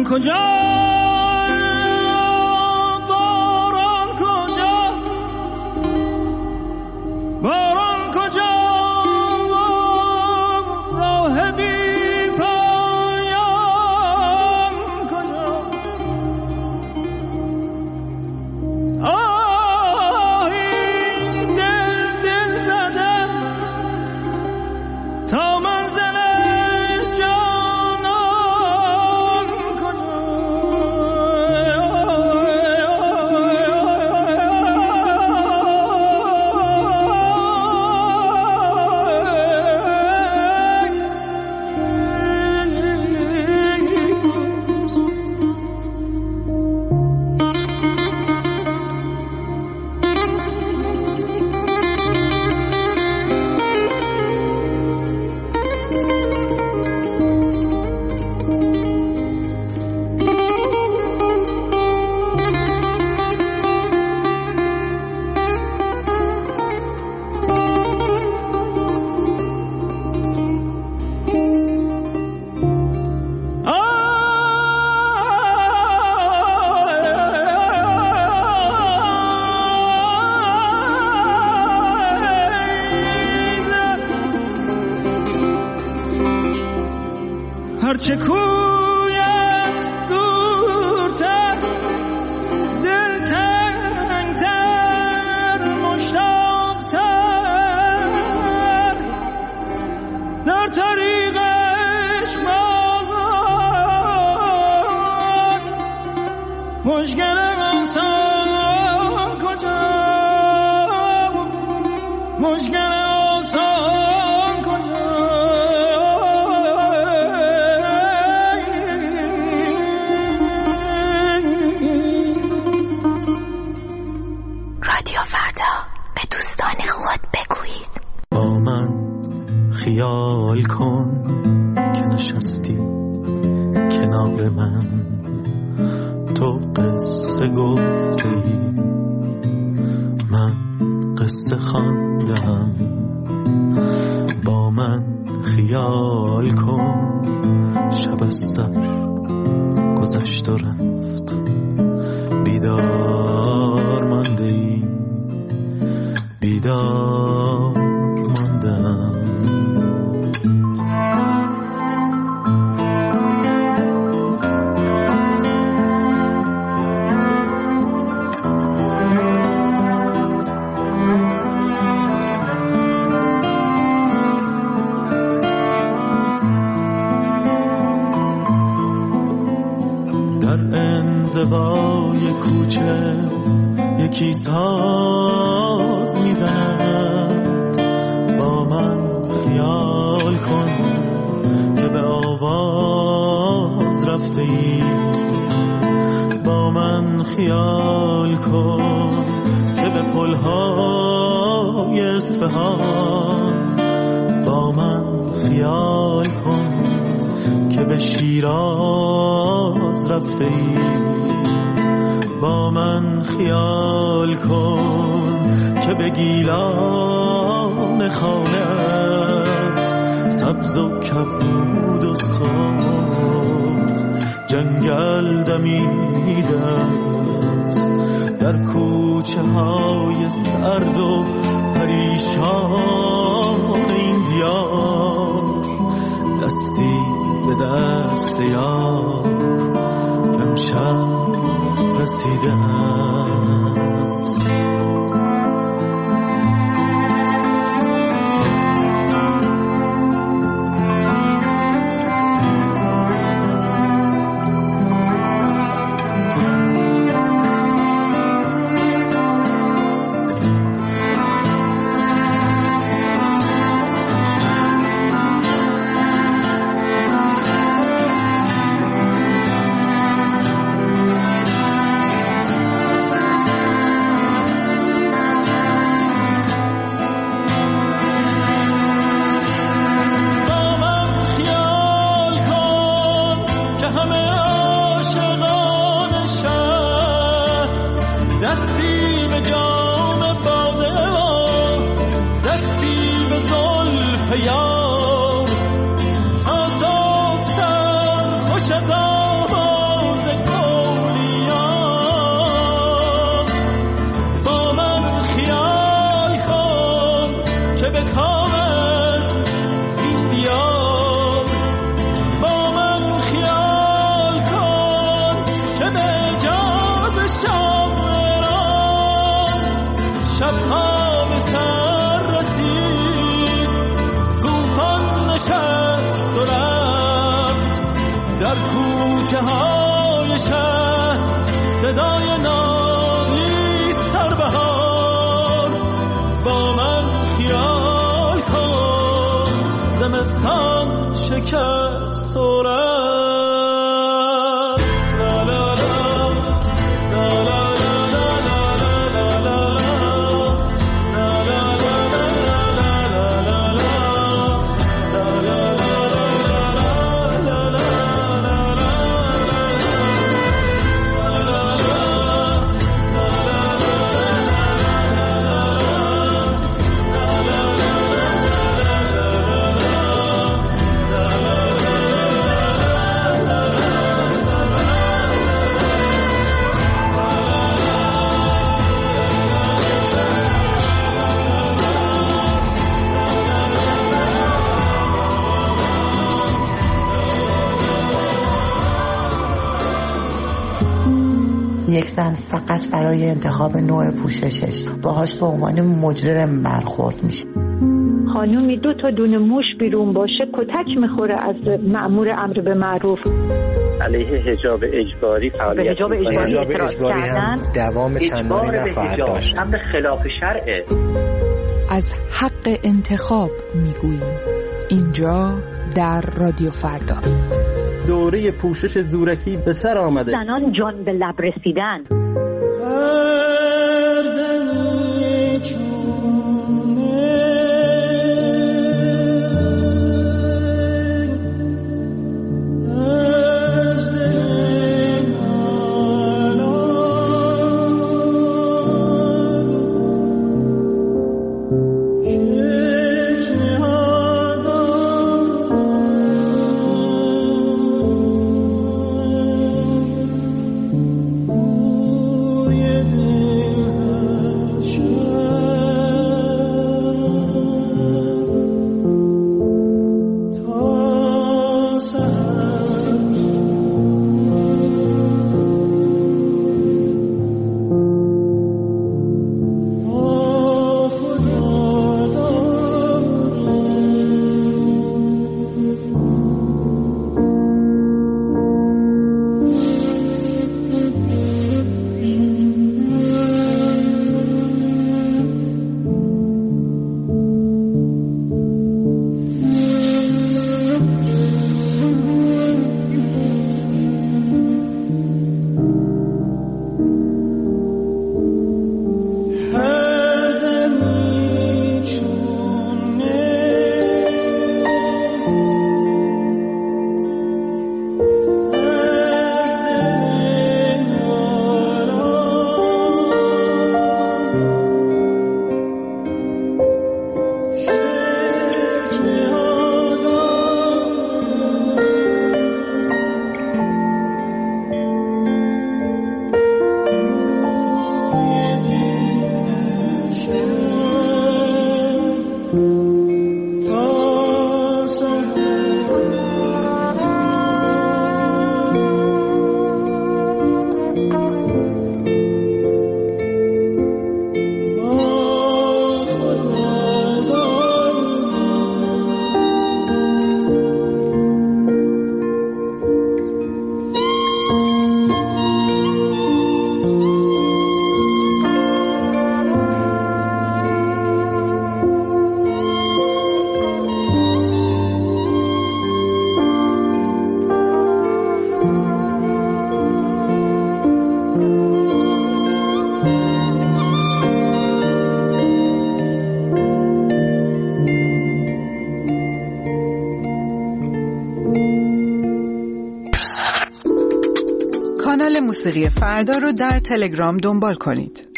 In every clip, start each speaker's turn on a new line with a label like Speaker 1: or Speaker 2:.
Speaker 1: کجا هرچه کویت دورتر دلتنگتر مشتاقتر در طریقش بازان مشکلم انسان کجا مشکل آسان کجا
Speaker 2: رادیو فردا به دوستان خود بگویید
Speaker 3: با من خیال کن که نشستی کنار من تو قصه گفتی من قصه خواندم با من خیال کن شب از سر گذشت و رفت بیدار مانده ای بیدار ماندم انزوای کوچه یکی ساز میزند با من خیال کن که به آواز رفته ای با من خیال کن که به پلهای اصفهان با من خیال کن که به شیراز رفته ای با من خیال کن که به گیلان خانت سبز و کبود و سرخ جنگل دمیده است در کوچه های سرد و پریشان این دیار دستی به دست یار امشب رسیده است
Speaker 1: کوچه های شهر صدای نالی سربهار. با من خیال کن زمستان شکست و
Speaker 4: یک زن فقط برای انتخاب نوع پوششش باهاش به عنوان مجرم برخورد میشه.
Speaker 5: خانومی 2 تا دونه موش بیرون باشه کتک میخوره از مأمور امر به معروف.
Speaker 6: علیه حجاب اجباری فعالیت
Speaker 5: حجاب اجباری
Speaker 7: هم دوام چندانی نخواهد داشت.
Speaker 6: امر خلاف شرعه.
Speaker 8: از حق انتخاب میگوییم اینجا در رادیو فردا.
Speaker 9: دوره پوشش زورکی به سر آمده.
Speaker 5: زنان جان به لب رسیدن.
Speaker 8: کانال موسیقی فردا رو در تلگرام دنبال کنید.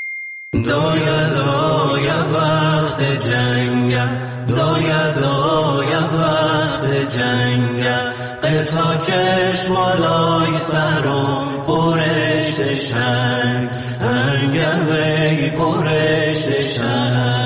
Speaker 3: دایا وقت جنگ، دایا وقت جنگ، قطع کش مالای سر و پرشت شنگ، انگه وی پرشت شنگ.